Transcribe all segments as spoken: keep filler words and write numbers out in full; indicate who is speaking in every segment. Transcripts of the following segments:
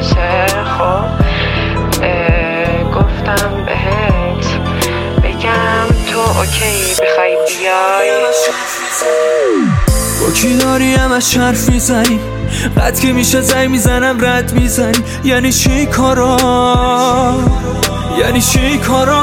Speaker 1: باشه. خب گفتم بهت بگم تو اوکی بخوای بیای.
Speaker 2: با کی داری همش حرف میزنی؟ قد که میشه زنگ میزنم رد میزنی. یعنی چی کارا؟ یعنی چی کارا؟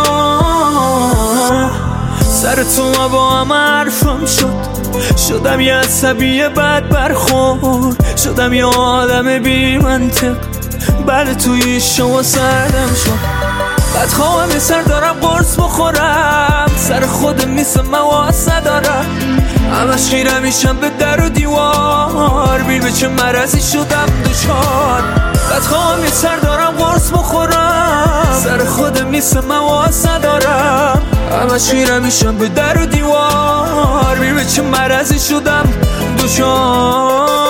Speaker 2: سر تو ما با هم حرفم شد. شدم یه عصبی بد برخورد. شدم یه آدم بی منطق. بله توی شما سردم شد. بدخواهم یه سر دارم قرص بخورم. سر خودم نیستم مواز ندارم. همش خیره میشم به در و دیوار. بیر به چه مرضی شدم دچار. بدخواهم یه سر دارم قرص بخورم. سر خودم نیستم مواز ندارم. همش خیره میشم به در و دیوار. بیر به چه مرضی شدم دچار.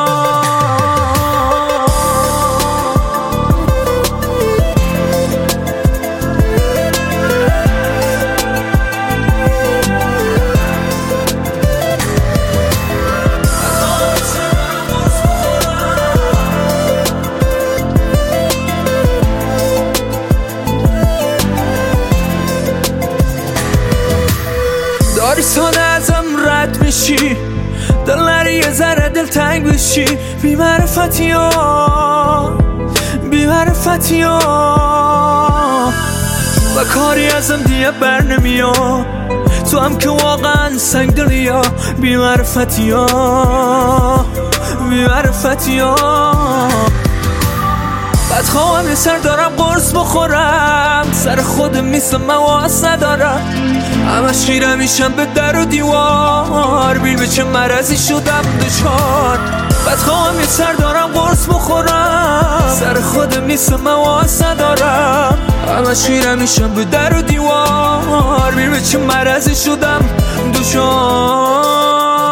Speaker 2: داری ساده ازم رد میشی. دل نری یه ذره دل تنگ بشی. بی معرفتی ها بی معرفتی ها و کاری ازم دیگه بر نمیاد. تو هم که واقعا سنگ دلی ها. بی معرفتی ها بی معرفتی ها بدخواهم یه سر دارم قرص بخورم. سر خودم نیستم مواز ندارم. همش خیره میشم به در و دیوار. بیر به چه مرضی شدم دچار. بدخواهم یه سر دارم قرص بخورم. سر خودم نیستم مواز ندارم. همش خیره میشم به در و دیوار. بیر به چه مرضی شدم دچار.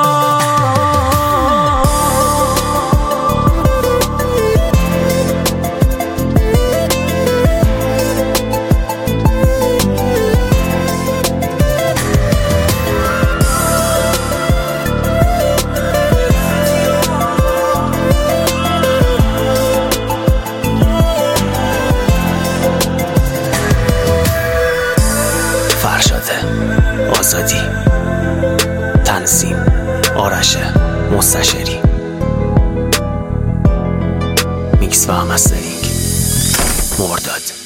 Speaker 3: آزادی تنظیم آرش مستشاری میکس و مسترینگ مرداد.